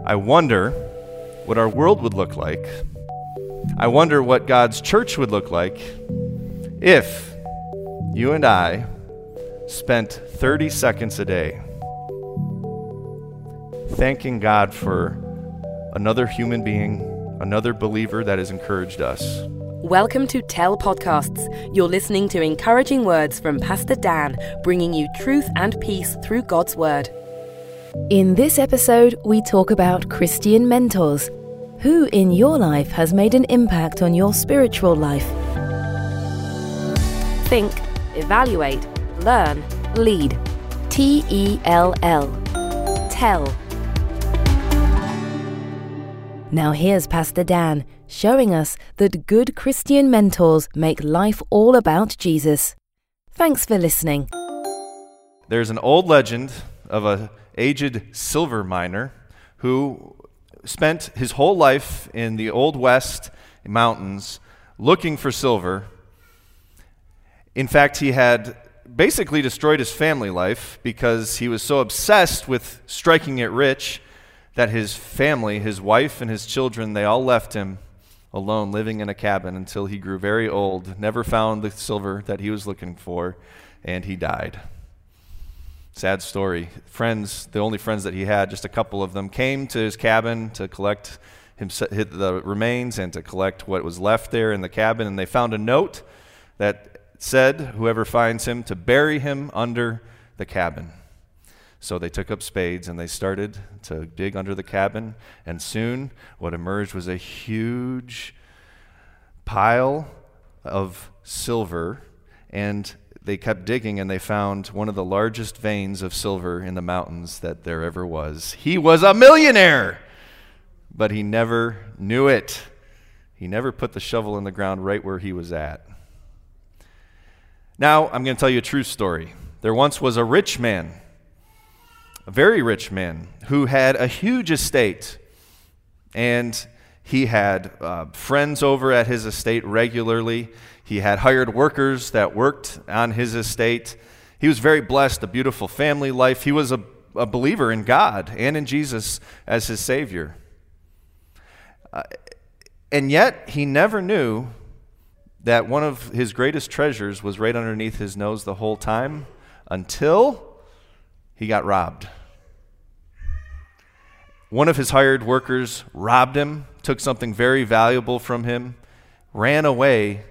I wonder what our world would look like. I wonder what God's church would look like if you and I spent 30 seconds a day thanking God for another human being, another believer that has encouraged us. Welcome to Tell Podcasts. You're listening to encouraging words from Pastor Dan, bringing you truth and peace through God's Word. In this episode, we talk about Christian mentors. Who in your life has made an impact on your spiritual life? Think, evaluate, learn, lead. T-E-L-L. Tell. Now here's Pastor Dan, showing us that good Christian mentors make life all about Jesus. Thanks for listening. There's an old legend of an aged silver miner who spent his whole life in the Old West mountains looking for silver. In fact, he had basically destroyed his family life because he was so obsessed with striking it rich that his family, his wife and his children, they all left him alone, living in a cabin until he grew very old, never found the silver that he was looking for, and he died. Sad story. Friends, the only friends that he had, just a couple of them, came to his cabin to collect the remains and to collect what was left there in the cabin, and they found a note that said, whoever finds him, to bury him under the cabin. So they took up spades and they started to dig under the cabin, and soon what emerged was a huge pile of silver, and they kept digging and they found one of the largest veins of silver in the mountains that there ever was. He was a millionaire, but he never knew it. He never put the shovel in the ground right where he was at. Now, I'm going to tell you a true story. There once was a rich man, a very rich man, who had a huge estate, and he had friends over at his estate regularly. He had hired workers that worked on his estate. He was very blessed, a beautiful family life. He was a believer in God and in Jesus as his Savior. And yet, he never knew that one of his greatest treasures was right underneath his nose the whole time until he got robbed. One of his hired workers robbed him, took something very valuable from him, ran away,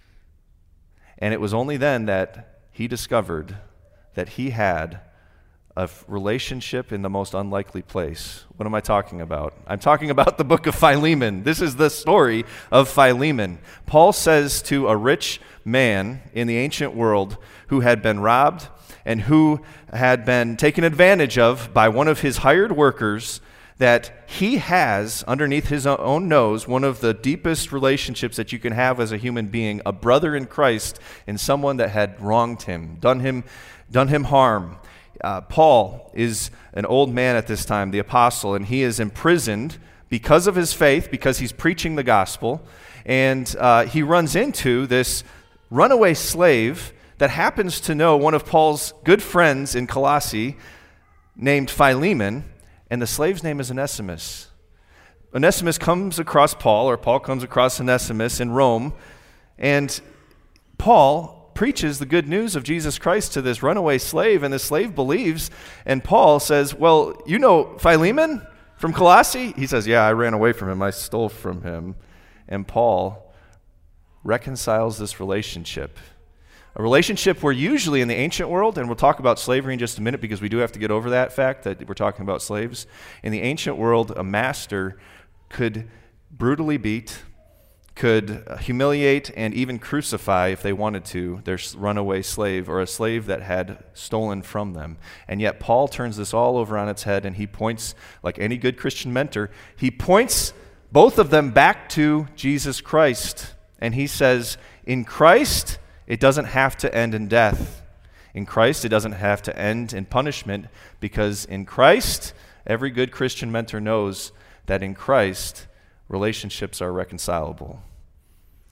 and it was only then that he discovered that he had a relationship in the most unlikely place. What am I talking about? I'm talking about the book of Philemon. This is the story of Philemon. Paul says to a rich man in the ancient world who had been robbed and who had been taken advantage of by one of his hired workers that he has underneath his own nose one of the deepest relationships that you can have as a human being, a brother in Christ, in someone that had wronged him, done him harm. Paul is an old man at this time, the apostle, and he is imprisoned because of his faith, because he's preaching the gospel, and he runs into this runaway slave that happens to know one of Paul's good friends in Colossae named Philemon, and the slave's name is Onesimus. Onesimus comes across Paul, or Paul comes across Onesimus in Rome, and Paul preaches the good news of Jesus Christ to this runaway slave, and the slave believes, and Paul says, well, you know Philemon from Colossae? He says, yeah, I ran away from him, I stole from him. And Paul reconciles this relationship. A relationship where usually in the ancient world, and we'll talk about slavery in just a minute because we do have to get over that fact that we're talking about slaves. In the ancient world, a master could brutally beat, could humiliate, and even crucify, if they wanted to, their runaway slave or a slave that had stolen from them. And yet Paul turns this all over on its head, and he points, like any good Christian mentor, he points both of them back to Jesus Christ. And he says, in Christ, it doesn't have to end in death. In Christ, it doesn't have to end in punishment, because in Christ, every good Christian mentor knows that in Christ, relationships are reconcilable.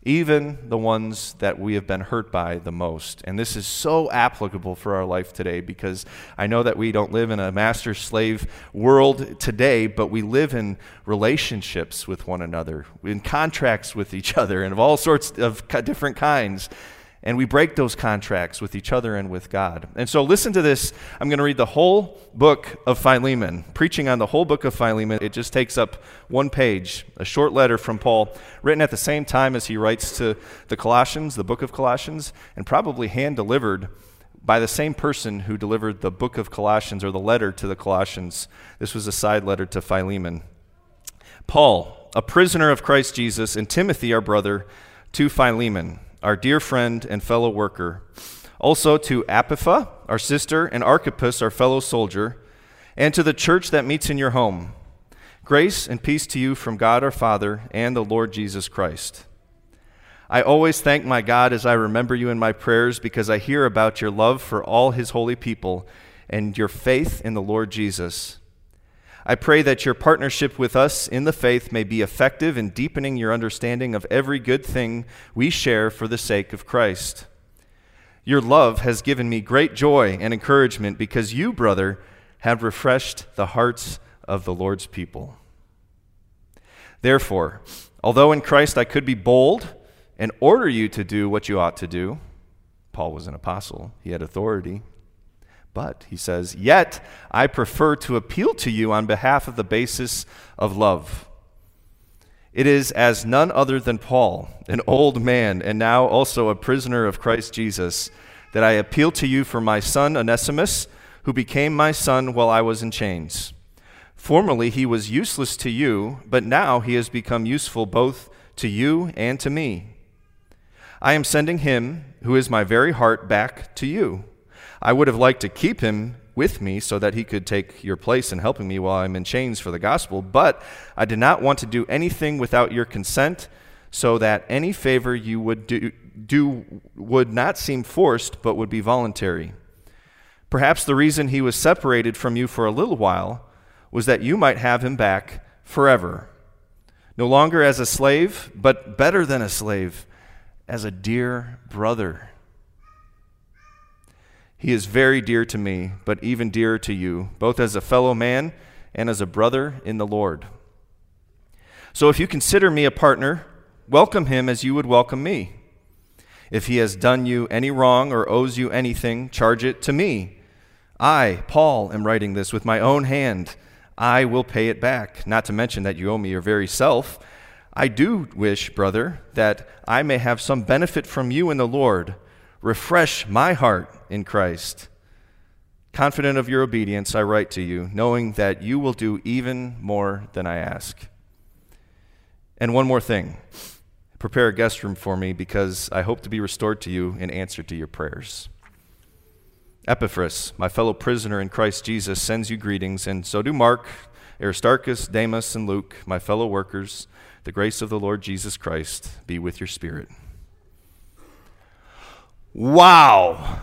even the ones that we have been hurt by the most. And this is so applicable for our life today, because I know that we don't live in a master-slave world today, but we live in relationships with one another, in contracts with each other, and of all sorts of different kinds. And we break those contracts with each other and with God. And so listen to this. I'm going to read the whole book of Philemon, preaching on the whole book of Philemon. It just takes up one page, a short letter from Paul, written at the same time as he writes to the Colossians, the book of Colossians, and probably hand-delivered by the same person who delivered the book of Colossians, or the letter to the Colossians. This was a side letter to Philemon. Paul, a prisoner of Christ Jesus, and Timothy, our brother, to Philemon, our dear friend and fellow worker, also to Apphia, our sister, and Archippus, our fellow soldier, and to the church that meets in your home. Grace and peace to you from God our Father and the Lord Jesus Christ. I always thank my God as I remember you in my prayers, because I hear about your love for all his holy people and your faith in the Lord Jesus. I pray that your partnership with us in the faith may be effective in deepening your understanding of every good thing we share for the sake of Christ. Your love has given me great joy and encouragement, because you, brother, have refreshed the hearts of the Lord's people. Therefore, although in Christ I could be bold and order you to do what you ought to do, Paul was an apostle, he had authority. But, he says, yet I prefer to appeal to you on behalf of the basis of love. It is as none other than Paul, an old man and now also a prisoner of Christ Jesus, that I appeal to you for my son Onesimus, who became my son while I was in chains. Formerly he was useless to you, but now he has become useful both to you and to me. I am sending him, who is my very heart, back to you. I would have liked to keep him with me so that he could take your place in helping me while I'm in chains for the gospel, but I did not want to do anything without your consent, so that any favor you would do would not seem forced, but would be voluntary. Perhaps the reason he was separated from you for a little while was that you might have him back forever, no longer as a slave, but better than a slave, as a dear brother. He is very dear to me, but even dearer to you, both as a fellow man and as a brother in the Lord. So if you consider me a partner, welcome him as you would welcome me. If he has done you any wrong or owes you anything, charge it to me. I, Paul, am writing this with my own hand. I will pay it back, not to mention that you owe me your very self. I do wish, brother, that I may have some benefit from you in the Lord. Refresh my heart in Christ. Confident of your obedience, I write to you, knowing that you will do even more than I ask. And one more thing. Prepare a guest room for me, because I hope to be restored to you in answer to your prayers. Epaphras, my fellow prisoner in Christ Jesus, sends you greetings, and so do Mark, Aristarchus, Demas, and Luke, my fellow workers. The grace of the Lord Jesus Christ be with your spirit. Wow.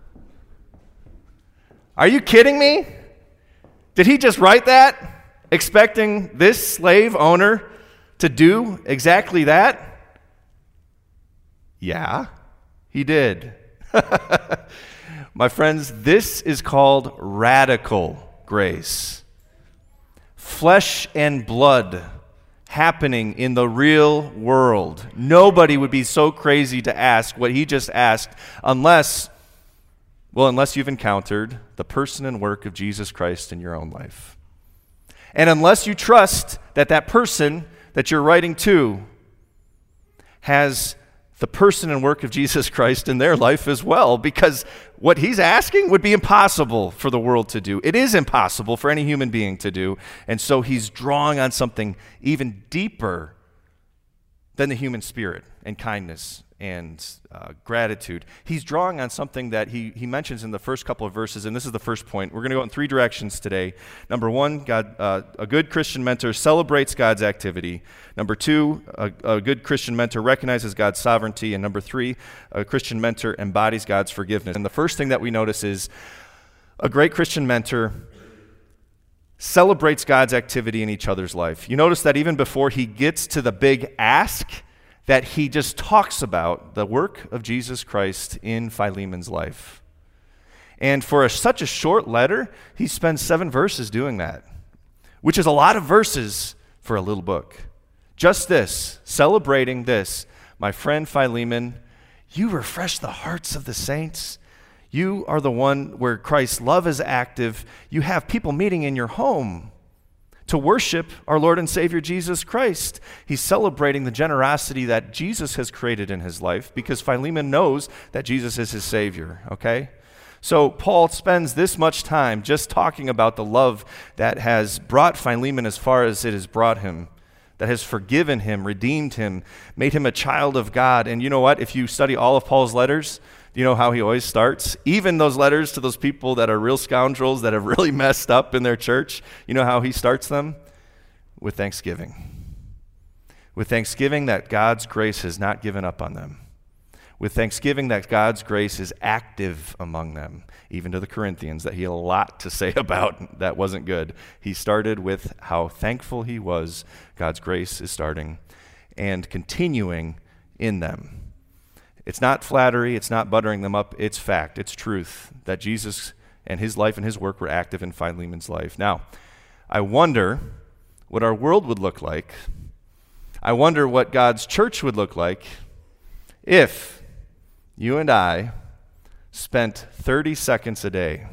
Are you kidding me? Did he just write that, expecting this slave owner to do exactly that? Yeah, he did. My friends, this is called radical grace. Flesh and blood happening in the real world. Nobody would be so crazy to ask what he just asked unless you've encountered the person and work of Jesus Christ in your own life. And unless you trust that that person that you're writing to has the person and work of Jesus Christ in their life as well, because what he's asking would be impossible for the world to do. It is impossible for any human being to do. And so he's drawing on something even deeper than the human spirit and kindness and gratitude. He's drawing on something that he mentions in the first couple of verses, and this is the first point. We're going to go in three directions today. Number one, a good Christian mentor celebrates God's activity. Number two, a good Christian mentor recognizes God's sovereignty. And number three, a Christian mentor embodies God's forgiveness. And the first thing that we notice is a great Christian mentor celebrates God's activity in each other's life. You notice that even before he gets to the big ask, that he just talks about the work of Jesus Christ in Philemon's life. And for such a short letter, he spends 7 verses doing that, which is a lot of verses for a little book. Just this, celebrating this. My friend Philemon, you refresh the hearts of the saints. You are the one where Christ's love is active. You have people meeting in your home to worship our Lord and Savior Jesus Christ. He's celebrating the generosity that Jesus has created in his life because Philemon knows that Jesus is his Savior, okay? So Paul spends this much time just talking about the love that has brought Philemon as far as it has brought him, that has forgiven him, redeemed him, made him a child of God. And you know what? If you study all of Paul's letters, do you know how he always starts? Even those letters to those people that are real scoundrels, that have really messed up in their church, you know how he starts them? With thanksgiving. With thanksgiving that God's grace has not given up on them. With thanksgiving that God's grace is active among them, even to the Corinthians, that he had a lot to say about that wasn't good. He started with how thankful he was God's grace is starting and continuing in them. It's not flattery, it's not buttering them up, it's fact, it's truth that Jesus and his life and his work were active in Philemon's life. Now, I wonder what our world would look like. I wonder what God's church would look like if you and I spent 30 seconds a day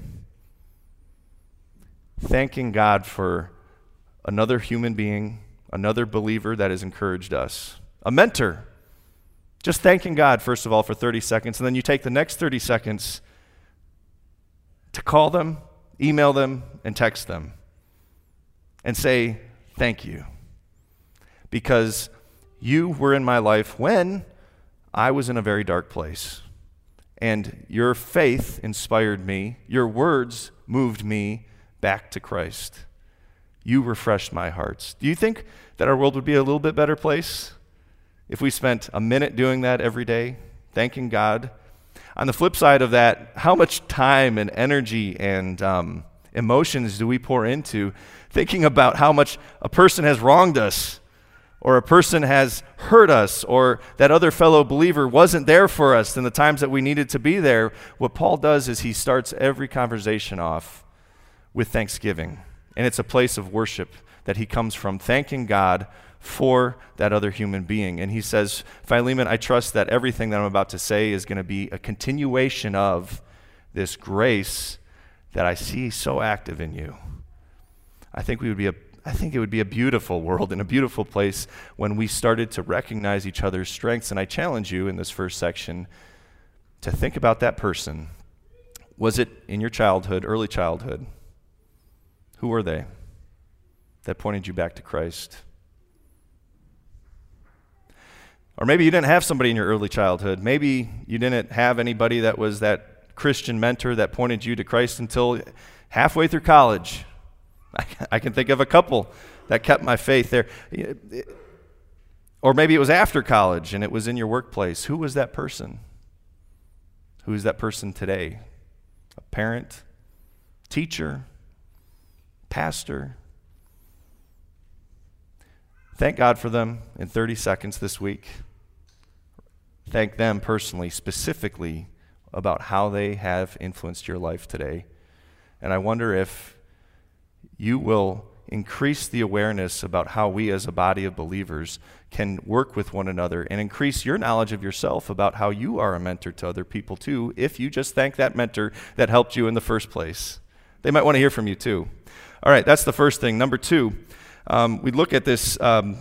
thanking God for another human being, another believer that has encouraged us, a mentor. Just thanking God, first of all, for 30 seconds, and then you take the next 30 seconds to call them, email them, and text them, and say, thank you. Because you were in my life when I was in a very dark place, and your faith inspired me, your words moved me back to Christ. You refreshed my hearts. Do you think that our world would be a little bit better place if we spent a minute doing that every day, thanking God? On the flip side of that, how much time and energy and emotions do we pour into thinking about how much a person has wronged us, or a person has hurt us, or that other fellow believer wasn't there for us in the times that we needed to be there? What Paul does is he starts every conversation off with thanksgiving. And it's a place of worship that he comes from, thanking God for that other human being. And he says, Philemon, I trust that everything that I'm about to say is going to be a continuation of this grace that I see so active in you. I think it would be a beautiful world and a beautiful place when we started to recognize each other's strengths. And I challenge you in this first section to think about that person. Was it in your childhood, early childhood? Who were they that pointed you back to Christ? Or maybe you didn't have somebody in your early childhood. Maybe you didn't have anybody that was that Christian mentor that pointed you to Christ until halfway through college. I can think of a couple that kept my faith there. Or maybe it was after college and it was in your workplace. Who was that person? Who is that person today? A parent, teacher, pastor? Thank God for them in 30 seconds this week. Thank them personally, specifically, about how they have influenced your life today. And I wonder if you will increase the awareness about how we as a body of believers can work with one another and increase your knowledge of yourself about how you are a mentor to other people too, if you just thank that mentor that helped you in the first place. They might want to hear from you too. All right, that's the first thing. Number 2, we look at this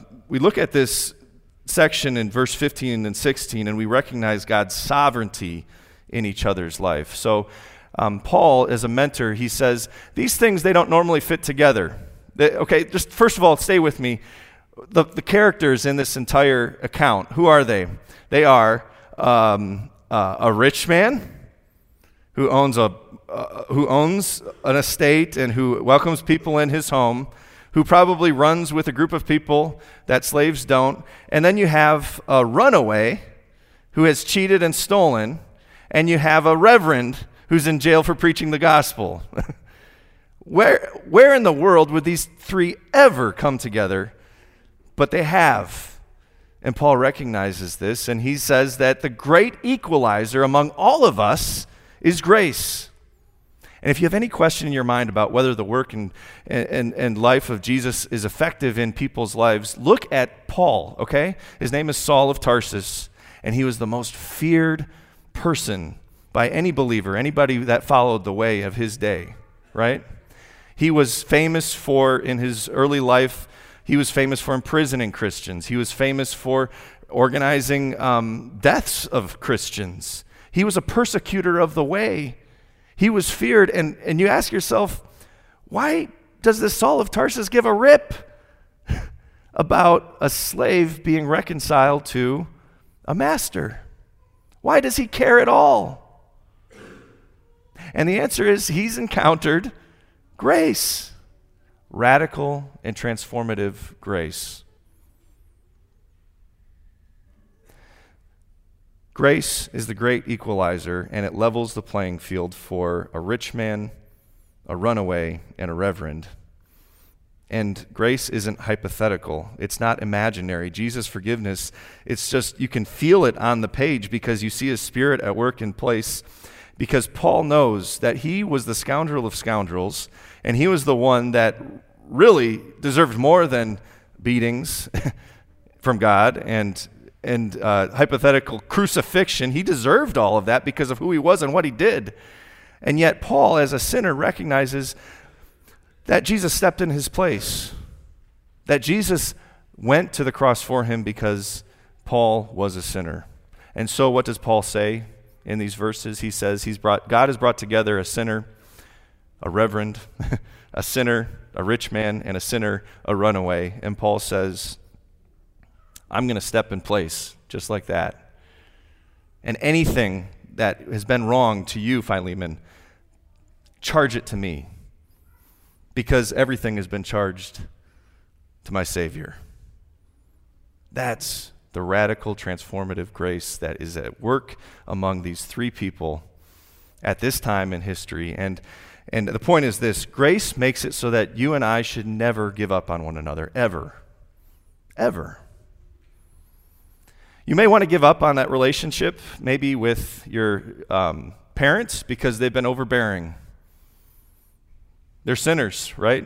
section in verse 15 and 16, and we recognize God's sovereignty in each other's life. So Paul, as a mentor, he says, these things, they don't normally fit together. Okay, just first of all, stay with me. The characters in this entire account, who are they? They are a rich man who owns an estate and who welcomes people in his home, who probably runs with a group of people that slaves don't. And then you have a runaway who has cheated and stolen, and you have a reverend who's in jail for preaching the gospel. Where in the world would these three ever come together? But they have. And Paul recognizes this, and he says that the great equalizer among all of us is grace. And if you have any question in your mind about whether the work and life of Jesus is effective in people's lives, look at Paul, okay? His name is Saul of Tarsus, and he was the most feared person by any believer, anybody that followed the way of his day, right? He was famous for, in his early life, he was famous for imprisoning Christians. He was famous for organizing deaths of Christians. He was a persecutor of the way. He was feared, and you ask yourself, why does this Saul of Tarsus give a rip about a slave being reconciled to a master? Why does he care at all? And the answer is he's encountered grace, radical and transformative grace. Grace is the great equalizer, and it levels the playing field for a rich man, a runaway, and a reverend. And grace isn't hypothetical. It's not imaginary. Jesus' forgiveness, it's just, you can feel it on the page because you see his Spirit at work in place. Because Paul knows that he was the scoundrel of scoundrels, and he was the one that really deserved more than beatings from God and hypothetical crucifixion. He deserved all of that because of who he was and what he did. And yet Paul, as a sinner, recognizes that Jesus stepped in his place, that Jesus went to the cross for him because Paul was a sinner. And so what does Paul say in these verses? He says God has brought together a sinner, a reverend, a sinner, a rich man, and a sinner, a runaway. And Paul says, I'm going to step in place just like that. And anything that has been wrong to you, Philemon, charge it to me, because everything has been charged to my Savior. That's the radical, transformative grace that is at work among these three people at this time in history. And the point is this: grace makes it so that you and I should never give up on one another, ever. Ever. You may want to give up on that relationship, maybe with your parents, because they've been overbearing. They're sinners, right?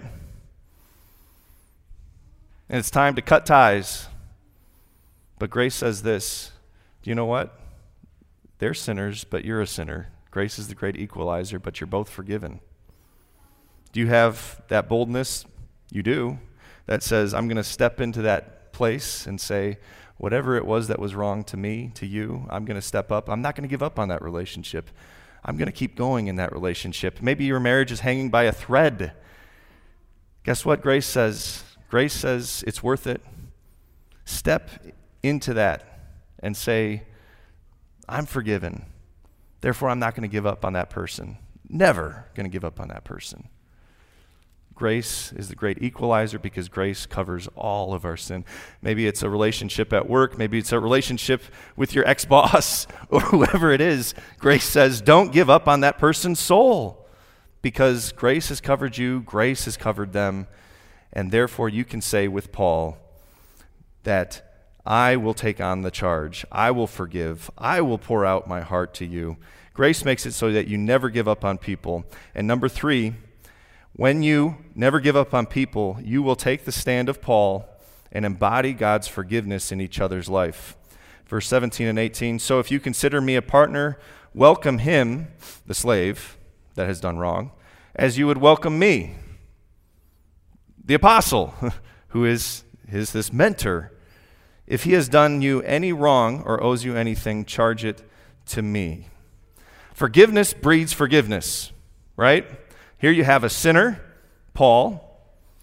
And it's time to cut ties. But grace says this: do you know what? They're sinners, but you're a sinner. Grace is the great equalizer, but you're both forgiven. Do you have that boldness? You do. That says, I'm going to step into that place and say, whatever it was that was wrong to me, to you, I'm going to step up. I'm not going to give up on that relationship. I'm going to keep going in that relationship. Maybe your marriage is hanging by a thread. Guess what grace says? Grace says it's worth it. Step into that and say, I'm forgiven. Therefore, I'm not going to give up on that person. Never going to give up on that person. Grace is the great equalizer because grace covers all of our sin. Maybe it's a relationship at work. Maybe it's a relationship with your ex-boss or whoever it is. Grace says, don't give up on that person's soul, because grace has covered you, grace has covered them, and therefore you can say with Paul that I will take on the charge. I will forgive. I will pour out my heart to you. Grace makes it so that you never give up on people. And number 3, when you never give up on people, you will take the stand of Paul and embody God's forgiveness in each other's life. Verse 17 and 18, so if you consider me a partner, welcome him, the slave that has done wrong, as you would welcome me, the apostle, who is this mentor. If he has done you any wrong or owes you anything, charge it to me. Forgiveness breeds forgiveness, right? Here you have a sinner, Paul,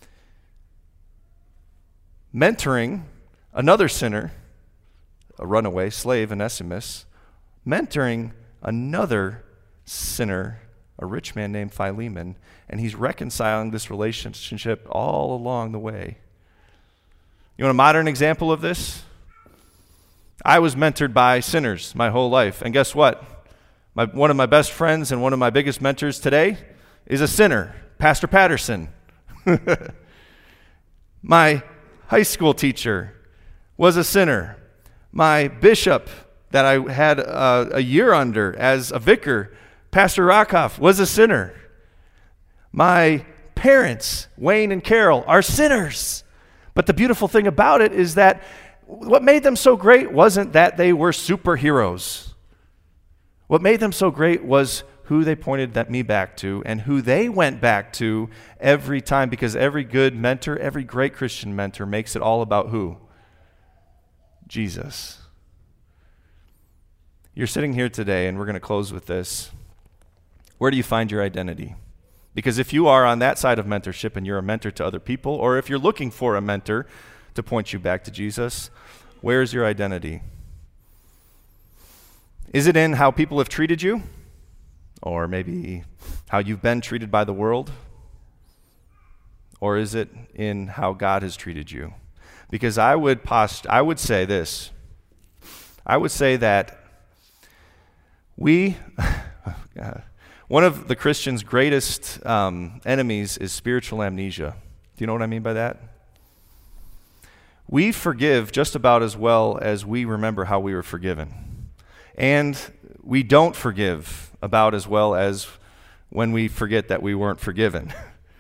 mentoring another sinner, a runaway slave, Onesimus, mentoring another sinner, a rich man named Philemon, and he's reconciling this relationship all along the way. You want a modern example of this? I was mentored by sinners my whole life, and guess what? One of my best friends and one of my biggest mentors today is a sinner, Pastor Patterson. My high school teacher was a sinner, My bishop that I had a year under as a vicar, Pastor Rakoff, was a sinner. My parents, Wayne and Carol, are sinners. But the beautiful thing about it is that what made them so great wasn't that they were superheroes. What made them so great was who they pointed me back to and who they went back to every time, because every good mentor, every great Christian mentor makes it all about who? Jesus. You're sitting here today, and we're going to close with this. Where do you find your identity? Because if you are on that side of mentorship and you're a mentor to other people, or if you're looking for a mentor to point you back to Jesus, where's your identity? Is it in how people have treated you? Or maybe how you've been treated by the world? Or is it in how God has treated you? Because I would say this. I would say that one of the Christian's greatest enemies is spiritual amnesia. Do you know what I mean by that? We forgive just about as well as we remember how we were forgiven. And we don't forgive about as well as when we forget that we weren't forgiven.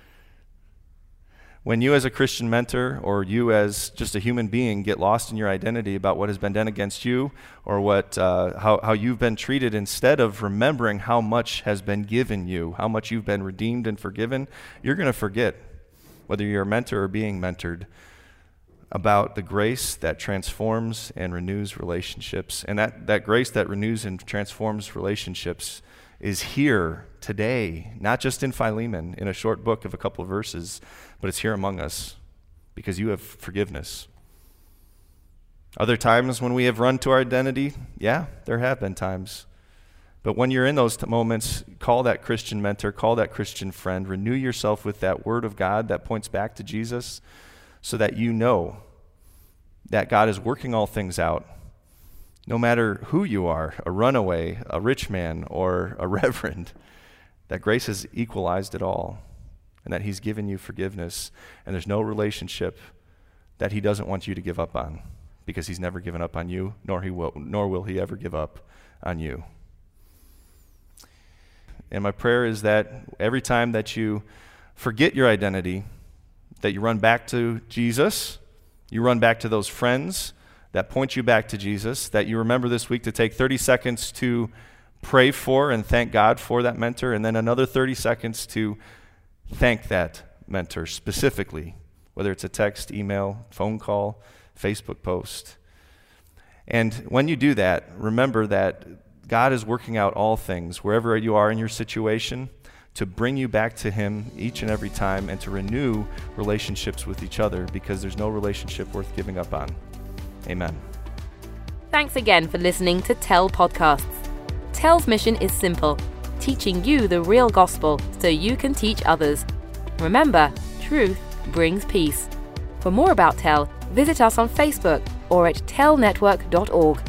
When you as a Christian mentor or you as just a human being get lost in your identity about what has been done against you or how you've been treated, instead of remembering how much has been given you, how much you've been redeemed and forgiven, you're going to forget, whether you're a mentor or being mentored, about the grace that transforms and renews relationships. And that grace that renews and transforms relationships is here today, not just in Philemon, in a short book of a couple of verses, but it's here among us because you have forgiveness. Other times when we have run to our identity, yeah, there have been times. But when you're in those moments, call that Christian mentor, call that Christian friend, renew yourself with that word of God that points back to Jesus, so that you know that God is working all things out. No matter who you are, a runaway, a rich man, or a reverend, that grace has equalized it all, and that he's given you forgiveness, and there's no relationship that he doesn't want you to give up on, because he's never given up on you, nor will he ever give up on you. And my prayer is that every time that you forget your identity, that you run back to Jesus, you run back to those friends that point you back to Jesus, that you remember this week to take 30 seconds to pray for and thank God for that mentor, and then another 30 seconds to thank that mentor specifically, whether it's a text, email, phone call, Facebook post. And when you do that, remember that God is working out all things, wherever you are in your situation, to bring you back to him each and every time and to renew relationships with each other, because there's no relationship worth giving up on. Amen. Thanks again for listening to Tell Podcasts. Tell's mission is simple: teaching you the real gospel so you can teach others. Remember, truth brings peace. For more about Tell, visit us on Facebook or at tellnetwork.org.